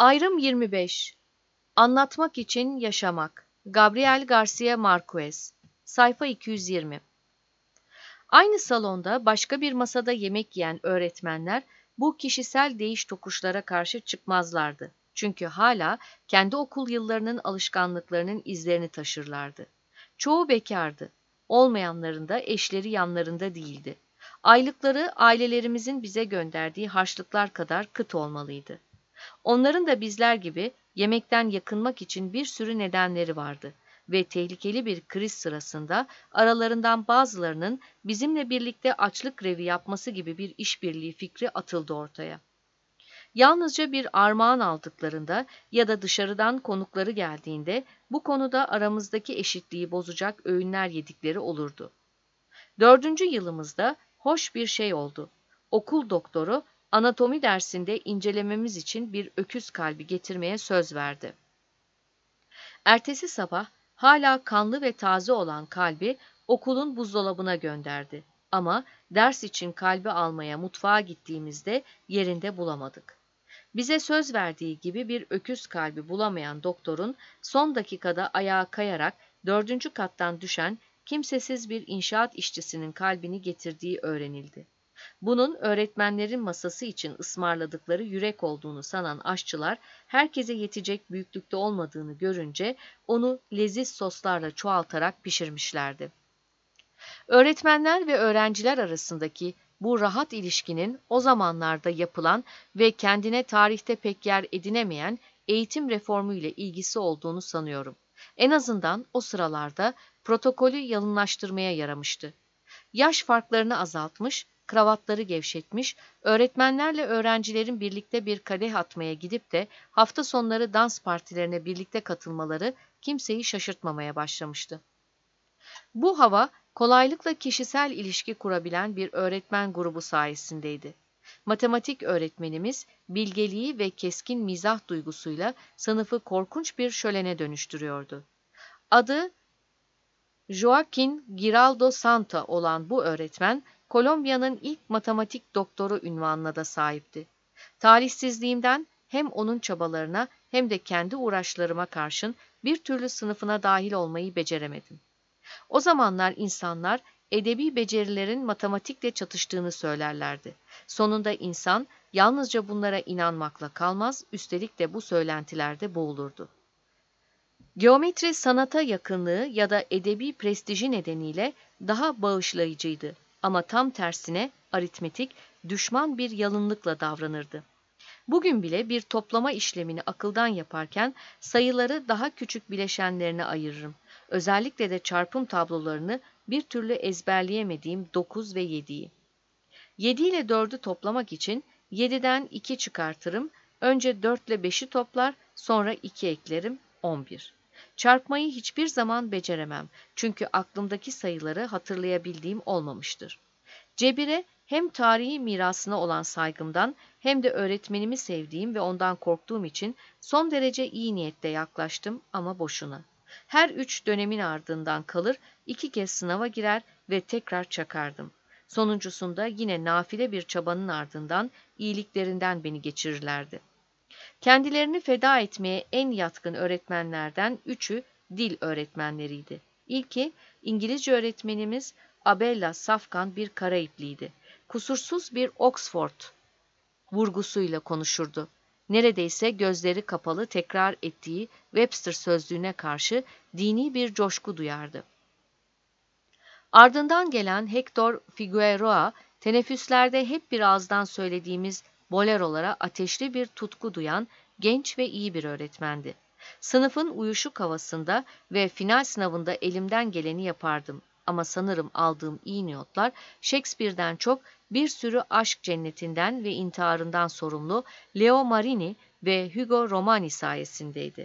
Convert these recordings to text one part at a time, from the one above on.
Ayrım 25. Anlatmak için yaşamak. Gabriel Garcia Marquez. Sayfa 220. Aynı salonda başka bir masada yemek yiyen öğretmenler bu kişisel değiş tokuşlara karşı çıkmazlardı. Çünkü hala kendi okul yıllarının alışkanlıklarının izlerini taşırlardı. Çoğu bekardı. Olmayanların da eşleri yanlarında değildi. Aylıkları ailelerimizin bize gönderdiği harçlıklar kadar kıt olmalıydı. Onların da bizler gibi yemekten yakınmak için bir sürü nedenleri vardı ve tehlikeli bir kriz sırasında aralarından bazılarının bizimle birlikte açlık grevi yapması gibi bir işbirliği fikri atıldı ortaya. Yalnızca bir armağan aldıklarında ya da dışarıdan konukları geldiğinde bu konuda aramızdaki eşitliği bozacak öğünler yedikleri olurdu. 4. yılımızda hoş bir şey oldu. Okul doktoru anatomi dersinde incelememiz için bir öküz kalbi getirmeye söz verdi. Ertesi sabah hala kanlı ve taze olan kalbi okulun buzdolabına gönderdi. Ama ders için kalbi almaya mutfağa gittiğimizde yerinde bulamadık. Bize söz verdiği gibi bir öküz kalbi bulamayan doktorun son dakikada ayağa kayarak 4. kattan düşen kimsesiz bir inşaat işçisinin kalbini getirdiği öğrenildi. Bunun öğretmenlerin masası için ısmarladıkları yürek olduğunu sanan aşçılar, herkese yetecek büyüklükte olmadığını görünce onu leziz soslarla çoğaltarak pişirmişlerdi. Öğretmenler ve öğrenciler arasındaki bu rahat ilişkinin o zamanlarda yapılan ve kendine tarihte pek yer edinemeyen eğitim reformu ile ilgisi olduğunu sanıyorum. En azından o sıralarda protokolü yalınlaştırmaya yaramıştı. Yaş farklarını azaltmış, kravatları gevşetmiş, öğretmenlerle öğrencilerin birlikte bir kadeh atmaya gidip de hafta sonları dans partilerine birlikte katılmaları kimseyi şaşırtmamaya başlamıştı. Bu hava kolaylıkla kişisel ilişki kurabilen bir öğretmen grubu sayesindeydi. Matematik öğretmenimiz bilgeliği ve keskin mizah duygusuyla sınıfı korkunç bir şölene dönüştürüyordu. Adı Joaquin Giraldo Santa olan bu öğretmen, Kolombiya'nın ilk matematik doktoru unvanına da sahipti. Talihsizliğimden hem onun çabalarına hem de kendi uğraşlarıma karşın bir türlü sınıfına dahil olmayı beceremedim. O zamanlar insanlar edebi becerilerin matematikle çatıştığını söylerlerdi. Sonunda insan yalnızca bunlara inanmakla kalmaz, üstelik de bu söylentilerde boğulurdu. Geometri sanata yakınlığı ya da edebi prestiji nedeniyle daha bağışlayıcıydı ama tam tersine aritmetik, düşman bir yalınlıkla davranırdı. Bugün bile bir toplama işlemini akıldan yaparken sayıları daha küçük bileşenlerine ayırırım. Özellikle de çarpım tablolarını bir türlü ezberleyemediğim 9 ve 7'yi. 7 ile 4'ü toplamak için 7'den 2 çıkartırım, önce 4 ile 5'i toplar, sonra 2 eklerim, 11. Çarpmayı hiçbir zaman beceremem çünkü aklımdaki sayıları hatırlayabildiğim olmamıştır. Cebire hem tarihi mirasına olan saygımdan hem de öğretmenimi sevdiğim ve ondan korktuğum için son derece iyi niyetle yaklaştım ama boşuna. Her 3 dönemin ardından kalır, 2 kez sınava girer ve tekrar çakardım. Sonuncusunda yine nafile bir çabanın ardından iyiliklerinden beni geçirirlerdi. Kendilerini feda etmeye en yatkın öğretmenlerden 3'ü dil öğretmenleriydi. İlki İngilizce öğretmenimiz Abella Safkan bir Karayipliydi. Kusursuz bir Oxford vurgusuyla konuşurdu. Neredeyse gözleri kapalı tekrar ettiği Webster sözlüğüne karşı dini bir coşku duyardı. Ardından gelen Hector Figueroa, teneffüslerde hep bir ağızdan söylediğimiz bolerolara ateşli bir tutku duyan genç ve iyi bir öğretmendi. Sınıfın uyuşuk havasında ve final sınavında elimden geleni yapardım. Ama sanırım aldığım iyi notlar Shakespeare'den çok bir sürü aşk cennetinden ve intiharından sorumlu Leo Marini ve Hugo Romani sayesindeydi.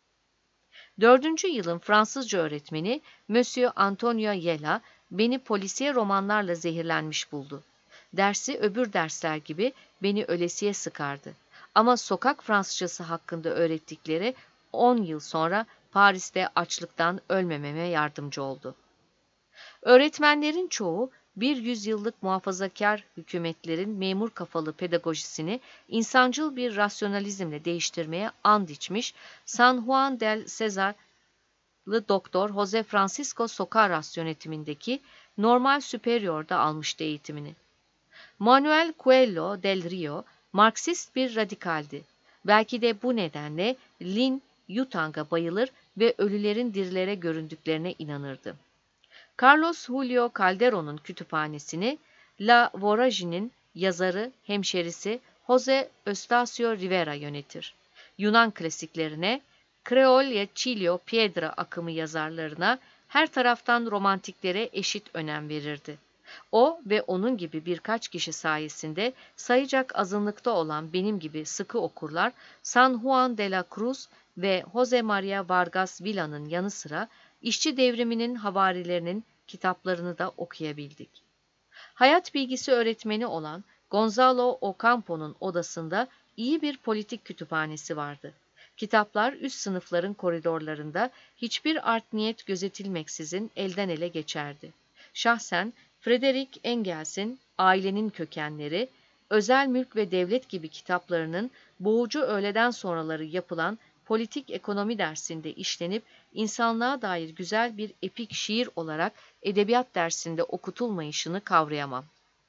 4. yılın Fransızca öğretmeni Monsieur Antonio Yella beni polisiye romanlarla zehirlenmiş buldu. Dersi öbür dersler gibi beni ölesiye sıkardı. Ama sokak Fransızcası hakkında öğrettikleri 10 yıl sonra Paris'te açlıktan ölmememe yardımcı oldu. Öğretmenlerin çoğu bir yüzyıllık muhafazakar hükümetlerin memur kafalı pedagojisini insancıl bir rasyonalizmle değiştirmeye and içmiş San Juan del Cesar'lı Doktor Jose Francisco Socarrás yönetimindeki Normal Superior'da almıştı eğitimini. Manuel Coelho del Rio, Marksist bir radikaldi. Belki de bu nedenle Lin Yutang'a bayılır ve ölülerin dirilere göründüklerine inanırdı. Carlos Julio Calderon'un kütüphanesini La Voragine'in yazarı, hemşerisi Jose Eustacio Rivera yönetir. Yunan klasiklerine, Creol Chilio Piedra akımı yazarlarına, her taraftan romantiklere eşit önem verirdi. O ve onun gibi birkaç kişi sayesinde sayacak azınlıkta olan benim gibi sıkı okurlar, San Juan de la Cruz ve Jose Maria Vargas Villa'nın yanı sıra işçi devriminin havarilerinin kitaplarını da okuyabildik. Hayat bilgisi öğretmeni olan Gonzalo Ocampo'nun odasında iyi bir politik kütüphanesi vardı. Kitaplar üst sınıfların koridorlarında hiçbir art niyet gözetilmeksizin elden ele geçerdi. Şahsen Frederick Engels'in Ailenin Kökenleri, Özel Mülk ve Devlet gibi kitaplarının boğucu öğleden sonraları yapılan politik ekonomi dersinde işlenip insanlığa dair güzel bir epik şiir olarak edebiyat dersinde okutulmayışını kavrayamam.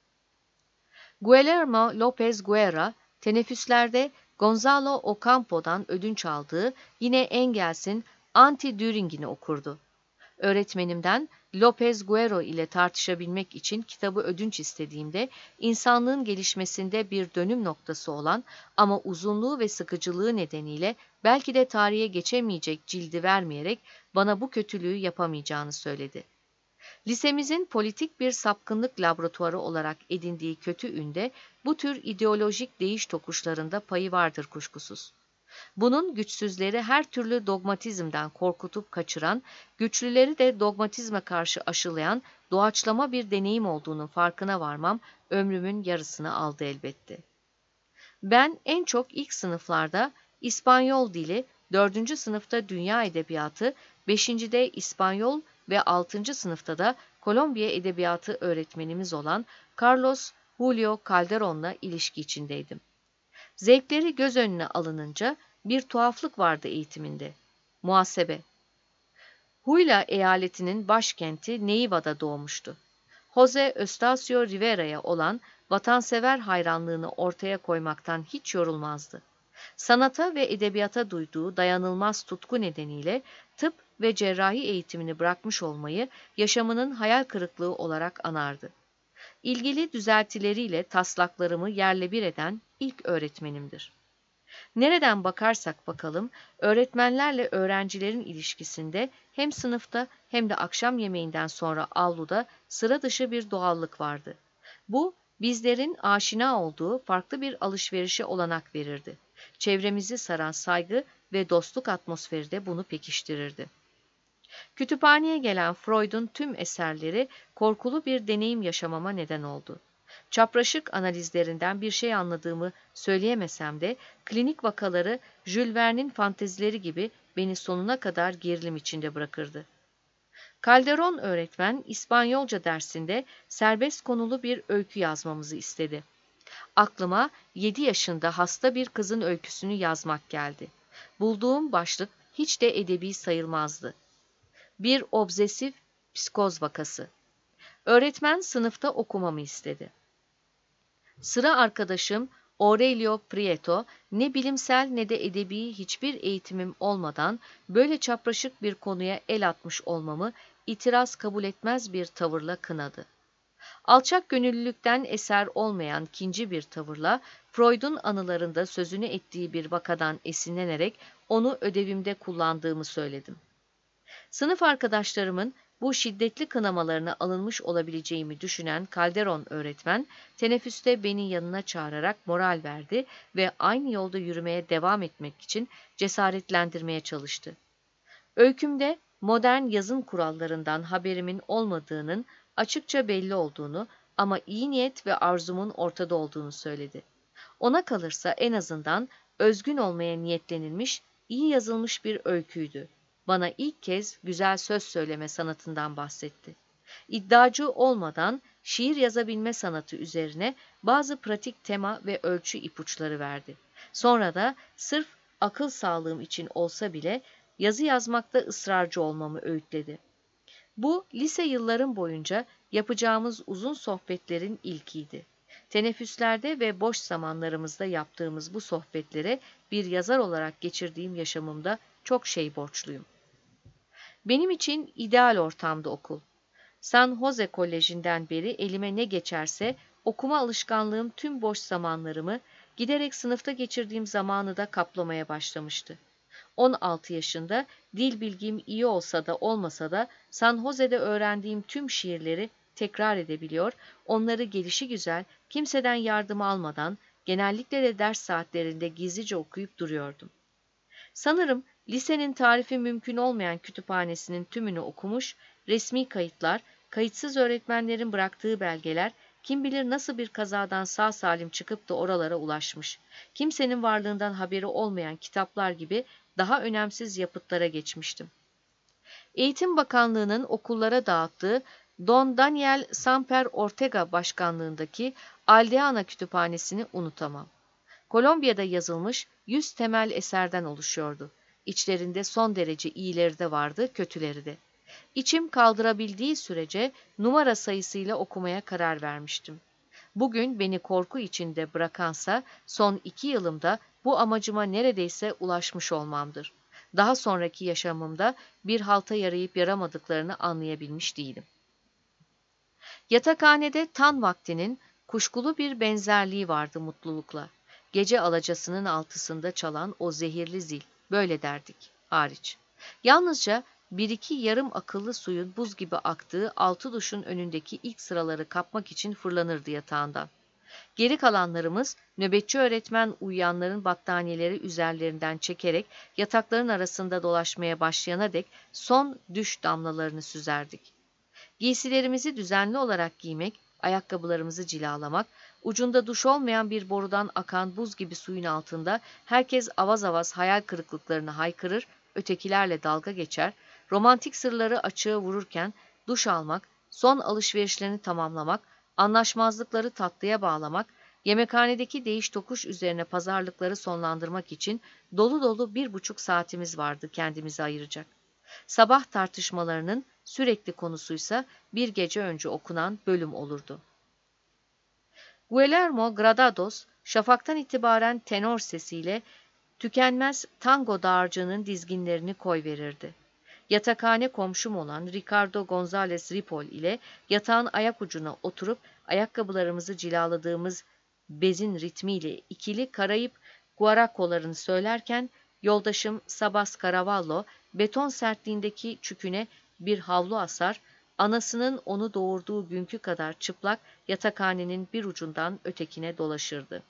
Guillermo López Guerra, teneffüslerde Gonzalo Ocampo'dan ödünç aldığı yine Engels'in Anti-Düring'ini okurdu. Öğretmenimden López Guerra ile tartışabilmek için kitabı ödünç istediğimde insanlığın gelişmesinde bir dönüm noktası olan ama uzunluğu ve sıkıcılığı nedeniyle belki de tarihe geçemeyecek cildi vermeyerek bana bu kötülüğü yapamayacağını söyledi. Lisemizin politik bir sapkınlık laboratuvarı olarak edindiği kötü ünde bu tür ideolojik değiş tokuşlarında payı vardır kuşkusuz. Bunun güçsüzleri her türlü dogmatizmden korkutup kaçıran, güçlüleri de dogmatizme karşı aşılayan doğaçlama bir deneyim olduğunun farkına varmam ömrümün yarısını aldı elbette. Ben en çok ilk sınıflarda İspanyol dili, 4. sınıfta dünya edebiyatı, 5.de İspanyol ve 6. sınıfta da Kolombiya edebiyatı öğretmenimiz olan Carlos Julio Calderon'la ilişki içindeydim. Zevkleri göz önüne alınınca bir tuhaflık vardı eğitiminde. Muhasebe. Huila eyaletinin başkenti Neiva'da doğmuştu. Jose Eustacio Rivera'ya olan vatansever hayranlığını ortaya koymaktan hiç yorulmazdı. Sanata ve edebiyata duyduğu dayanılmaz tutku nedeniyle tıp ve cerrahi eğitimini bırakmış olmayı yaşamının hayal kırıklığı olarak anardı. İlgili düzeltileriyle taslaklarımı yerle bir eden ilk öğretmenimdir. Nereden bakarsak bakalım, öğretmenlerle öğrencilerin ilişkisinde hem sınıfta hem de akşam yemeğinden sonra avluda sıra dışı bir doğallık vardı. Bu, bizlerin aşina olduğu farklı bir alışverişe olanak verirdi. Çevremizi saran saygı ve dostluk atmosferi de bunu pekiştirirdi. Kütüphaneye gelen Freud'un tüm eserleri korkulu bir deneyim yaşamama neden oldu. Çapraşık analizlerinden bir şey anladığımı söyleyemesem de klinik vakaları Jules Verne'in fantezileri gibi beni sonuna kadar gerilim içinde bırakırdı. Calderon öğretmen İspanyolca dersinde serbest konulu bir öykü yazmamızı istedi. Aklıma 7 yaşında hasta bir kızın öyküsünü yazmak geldi. Bulduğum başlık hiç de edebi sayılmazdı. Bir obsesif psikoz vakası. Öğretmen sınıfta okumamı istedi. Sıra arkadaşım Aurelio Prieto, ne bilimsel ne de edebi hiçbir eğitimim olmadan böyle çapraşık bir konuya el atmış olmamı itiraz kabul etmez bir tavırla kınadı. Alçak gönüllülükten eser olmayan kinci bir tavırla Freud'un anılarında sözünü ettiği bir vakadan esinlenerek onu ödevimde kullandığımı söyledim. Sınıf arkadaşlarımın bu şiddetli kınamalarına alınmış olabileceğimi düşünen Calderon öğretmen, teneffüste beni yanına çağırarak moral verdi ve aynı yolda yürümeye devam etmek için cesaretlendirmeye çalıştı. Öykümde modern yazım kurallarından haberimin olmadığının açıkça belli olduğunu ama iyi niyet ve arzumun ortada olduğunu söyledi. Ona kalırsa en azından özgün olmaya niyetlenilmiş, iyi yazılmış bir öyküydü. Bana ilk kez güzel söz söyleme sanatından bahsetti. İddiacı olmadan şiir yazabilme sanatı üzerine bazı pratik tema ve ölçü ipuçları verdi. Sonra da sırf akıl sağlığım için olsa bile yazı yazmakta ısrarcı olmamı öğütledi. Bu lise yıllarım boyunca yapacağımız uzun sohbetlerin ilkiydi. Teneffüslerde ve boş zamanlarımızda yaptığımız bu sohbetlere bir yazar olarak geçirdiğim yaşamımda çok şey borçluyum. Benim için ideal ortamdı okul. San Jose Koleji'nden beri elime ne geçerse okuma alışkanlığım tüm boş zamanlarımı, giderek sınıfta geçirdiğim zamanı da kaplamaya başlamıştı. 16 yaşında dil bilgim iyi olsa da olmasa da San Jose'de öğrendiğim tüm şiirleri tekrar edebiliyor, onları gelişigüzel, kimseden yardım almadan, genellikle de ders saatlerinde gizlice okuyup duruyordum. Sanırım lisenin tarifi mümkün olmayan kütüphanesinin tümünü okumuş, resmi kayıtlar, kayıtsız öğretmenlerin bıraktığı belgeler, kim bilir nasıl bir kazadan sağ salim çıkıp da oralara ulaşmış. Kimsenin varlığından haberi olmayan kitaplar gibi daha önemsiz yapıtlara geçmiştim. Eğitim Bakanlığı'nın okullara dağıttığı Don Daniel Samper Ortega başkanlığındaki Aldeana Kütüphanesi'ni unutamam. Kolombiya'da yazılmış 100 temel eserden oluşuyordu. İçlerinde son derece iyileri de vardı, kötüleri de. İçim kaldırabildiği sürece numara sayısıyla okumaya karar vermiştim. Bugün beni korku içinde bırakansa son 2 yılımda bu amacıma neredeyse ulaşmış olmamdır. Daha sonraki yaşamımda bir halta yarayıp yaramadıklarını anlayabilmiş değilim. Yatakhanede tan vaktinin kuşkulu bir benzerliği vardı mutlulukla. Gece alacasının altısında çalan o zehirli zil, böyle derdik, hariç. Yalnızca bir iki yarım akıllı suyun buz gibi aktığı 6 duşun önündeki ilk sıraları kapmak için fırlanırdı yatağından. Geri kalanlarımız nöbetçi öğretmen uyuyanların battaniyeleri üzerlerinden çekerek yatakların arasında dolaşmaya başlayana dek son düş damlalarını süzerdik. Giysilerimizi düzenli olarak giymek, ayakkabılarımızı cilalamak, ucunda duş olmayan bir borudan akan buz gibi suyun altında herkes avaz avaz hayal kırıklıklarını haykırır, ötekilerle dalga geçer, romantik sırları açığa vururken duş almak, son alışverişlerini tamamlamak, anlaşmazlıkları tatlıya bağlamak, yemekhanedeki değiş tokuş üzerine pazarlıkları sonlandırmak için dolu dolu 1,5 saatimiz vardı kendimize ayıracak. Sabah tartışmalarının sürekli konusuysa bir gece önce okunan bölüm olurdu. Guillermo Gradados, şafaktan itibaren tenor sesiyle tükenmez tango dağarcığının dizginlerini koyverirdi. Yatakhane komşum olan Ricardo González Ripoll ile yatağın ayak ucuna oturup ayakkabılarımızı cilaladığımız bezin ritmiyle ikili Karayip guaracolarını söylerken, yoldaşım Sabas Caravallo, beton sertliğindeki çüküne bir havlu asar, anasının onu doğurduğu günkü kadar çıplak yatakhanenin bir ucundan ötekine dolaşırdı.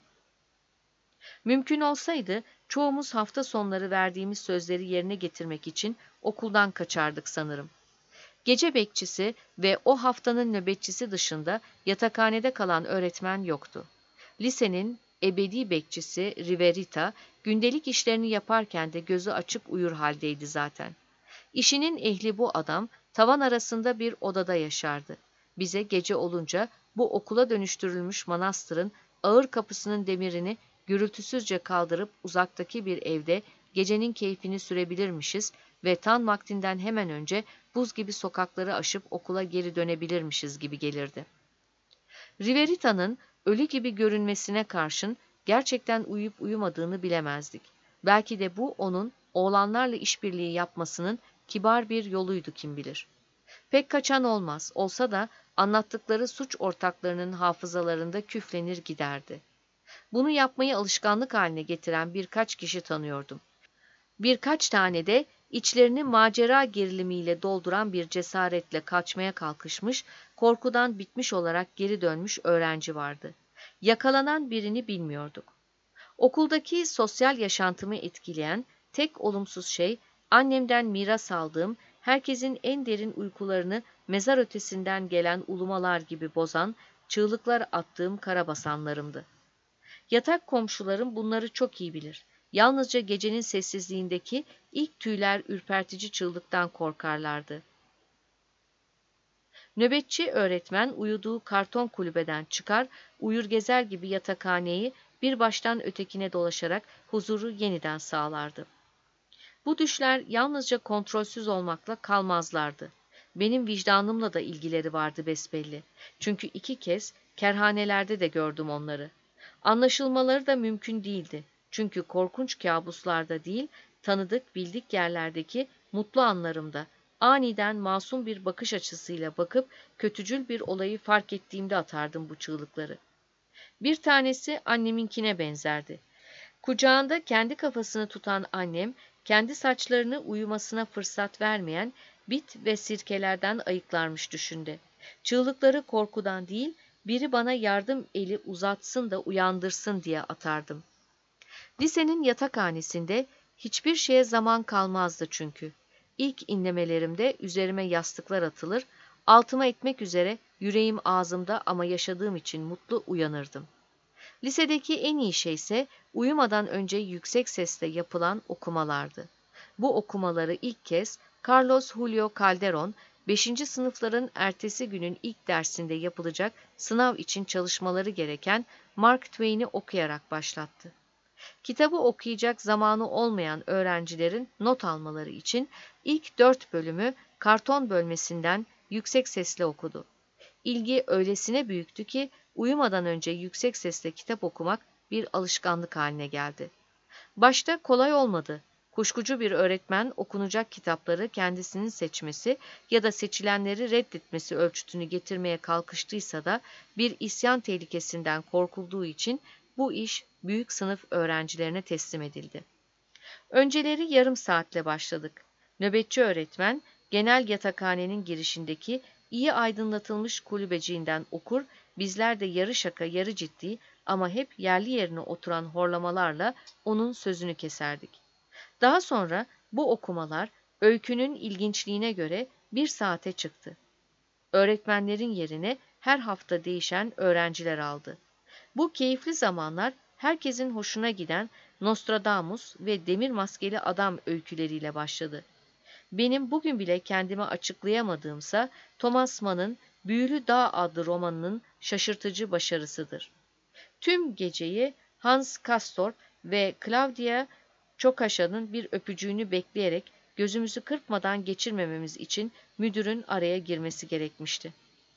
Mümkün olsaydı çoğumuz hafta sonları verdiğimiz sözleri yerine getirmek için okuldan kaçardık sanırım. Gece bekçisi ve o haftanın nöbetçisi dışında yatakhanede kalan öğretmen yoktu. Lisenin ebedi bekçisi Riverita, gündelik işlerini yaparken de gözü açık uyur haldeydi zaten. İşinin ehli bu adam, tavan arasında bir odada yaşardı. Bize gece olunca bu okula dönüştürülmüş manastırın ağır kapısının demirini gürültüsüzce kaldırıp uzaktaki bir evde gecenin keyfini sürebilirmişiz ve tan vaktinden hemen önce buz gibi sokakları aşıp okula geri dönebilirmişiz gibi gelirdi. Riverita'nın ölü gibi görünmesine karşın gerçekten uyuyup uyumadığını bilemezdik. Belki de bu onun oğlanlarla işbirliği yapmasının kibar bir yoluydu kim bilir. Pek kaçan olmaz, olsa da anlattıkları suç ortaklarının hafızalarında küflenir giderdi. Bunu yapmayı alışkanlık haline getiren birkaç kişi tanıyordum. Birkaç tane de içlerini macera gerilimiyle dolduran bir cesaretle kaçmaya kalkışmış, korkudan bitmiş olarak geri dönmüş öğrenci vardı. Yakalanan birini bilmiyorduk. Okuldaki sosyal yaşantımı etkileyen tek olumsuz şey, annemden miras aldığım, herkesin en derin uykularını mezar ötesinden gelen ulumalar gibi bozan, çığlıklar attığım karabasanlarımdı. Yatak komşularım bunları çok iyi bilir. Yalnızca gecenin sessizliğindeki ilk tüyler ürpertici çığlıktan korkarlardı. Nöbetçi öğretmen uyuduğu karton kulübeden çıkar, uyur gezer gibi yatakhaneyi bir baştan ötekine dolaşarak huzuru yeniden sağlardı. Bu düşler yalnızca kontrolsüz olmakla kalmazlardı. Benim vicdanımla da ilgileri vardı besbelli. Çünkü 2 kez kerhanelerde de gördüm onları. Anlaşılmaları da mümkün değildi. Çünkü korkunç kabuslarda değil, tanıdık bildik yerlerdeki mutlu anlarımda aniden masum bir bakış açısıyla bakıp kötücül bir olayı fark ettiğimde atardım bu çığlıkları. Bir tanesi anneminkine benzerdi. Kucağında kendi kafasını tutan annem, kendi saçlarını uyumasına fırsat vermeyen bit ve sirkelerden ayıklarmış düşünde. Çığlıkları korkudan değil, biri bana yardım eli uzatsın da uyandırsın diye atardım. Lisenin yatakhanesinde hiçbir şeye zaman kalmazdı çünkü. İlk inlemelerimde üzerime yastıklar atılır, altıma etmek üzere yüreğim ağzımda ama yaşadığım için mutlu uyanırdım. Lisedeki en iyi şey ise uyumadan önce yüksek sesle yapılan okumalardı. Bu okumaları ilk kez Carlos Julio Calderón, 5. sınıfların ertesi günün ilk dersinde yapılacak sınav için çalışmaları gereken Mark Twain'i okuyarak başlattı. Kitabı okuyacak zamanı olmayan öğrencilerin not almaları için ilk 4 bölümü karton bölmesinden yüksek sesle okudu. İlgi öylesine büyüktü ki uyumadan önce yüksek sesle kitap okumak bir alışkanlık haline geldi. Başta kolay olmadı. Kuşkucu bir öğretmen okunacak kitapları kendisinin seçmesi ya da seçilenleri reddetmesi ölçütünü getirmeye kalkıştıysa da bir isyan tehlikesinden korkulduğu için bu iş büyük sınıf öğrencilerine teslim edildi. Önceleri yarım saatle başladık. Nöbetçi öğretmen genel yatakhanenin girişindeki iyi aydınlatılmış kulübeciğinden okur, bizler de yarı şaka yarı ciddi ama hep yerli yerine oturan horlamalarla onun sözünü keserdik. Daha sonra bu okumalar öykünün ilginçliğine göre 1 saate çıktı. Öğretmenlerin yerine her hafta değişen öğrenciler aldı. Bu keyifli zamanlar herkesin hoşuna giden Nostradamus ve Demir Maskeli Adam öyküleriyle başladı. Benim bugün bile kendime açıklayamadığımsa Thomas Mann'ın Büyülü Dağ adlı romanının şaşırtıcı başarısıdır. Tüm geceyi Hans Castor ve Claudia Çokaşa'nın bir öpücüğünü bekleyerek gözümüzü kırpmadan geçirmememiz için müdürün araya girmesi gerekmişti.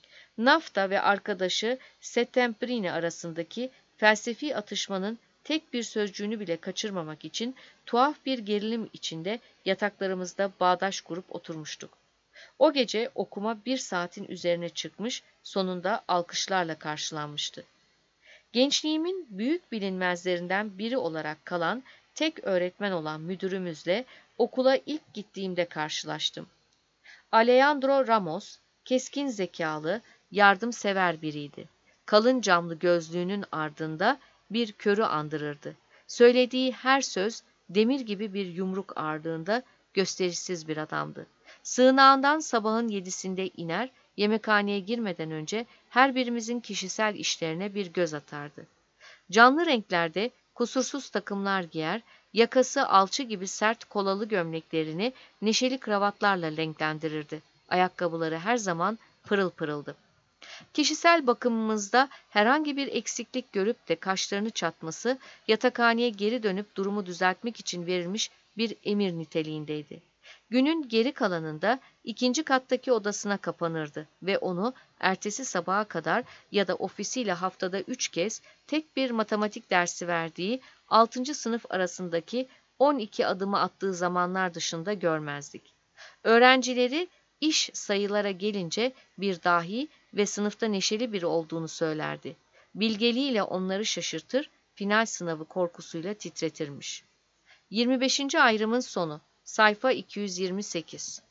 Nafta ve arkadaşı Settembrini arasındaki felsefi atışmanın tek bir sözcüğünü bile kaçırmamak için tuhaf bir gerilim içinde yataklarımızda bağdaş kurup oturmuştuk. O gece okuma 1 saatin üzerine çıkmış, sonunda alkışlarla karşılanmıştı. Gençliğimin büyük bilinmezlerinden biri olarak kalan tek öğretmen olan müdürümüzle okula ilk gittiğimde karşılaştım. Alejandro Ramos, keskin zekalı, yardımsever biriydi. Kalın camlı gözlüğünün ardında bir körü andırırdı. Söylediği her söz demir gibi bir yumruk ardında gösterişsiz bir adamdı. Sığınağından sabahın 7'sinde iner, yemekhaneye girmeden önce her birimizin kişisel işlerine bir göz atardı. Canlı renklerde kusursuz takımlar giyer, yakası alçı gibi sert kolalı gömleklerini neşeli kravatlarla renklendirirdi. Ayakkabıları her zaman pırıl pırıldı. Kişisel bakımımızda herhangi bir eksiklik görüp de kaşlarını çatması, yatakhaneye geri dönüp durumu düzeltmek için verilmiş bir emir niteliğindeydi. Günün geri kalanında 2. kattaki odasına kapanırdı ve onu ertesi sabaha kadar ya da ofisiyle haftada 3 kez tek bir matematik dersi verdiği 6. sınıf arasındaki 12 adımı attığı zamanlar dışında görmezdik. Öğrencileri iş sayılara gelince bir dahi ve sınıfta neşeli biri olduğunu söylerdi. Bilgeliğiyle onları şaşırtır, final sınavı korkusuyla titretirmiş. 25. ayrımın sonu. Sayfa 228.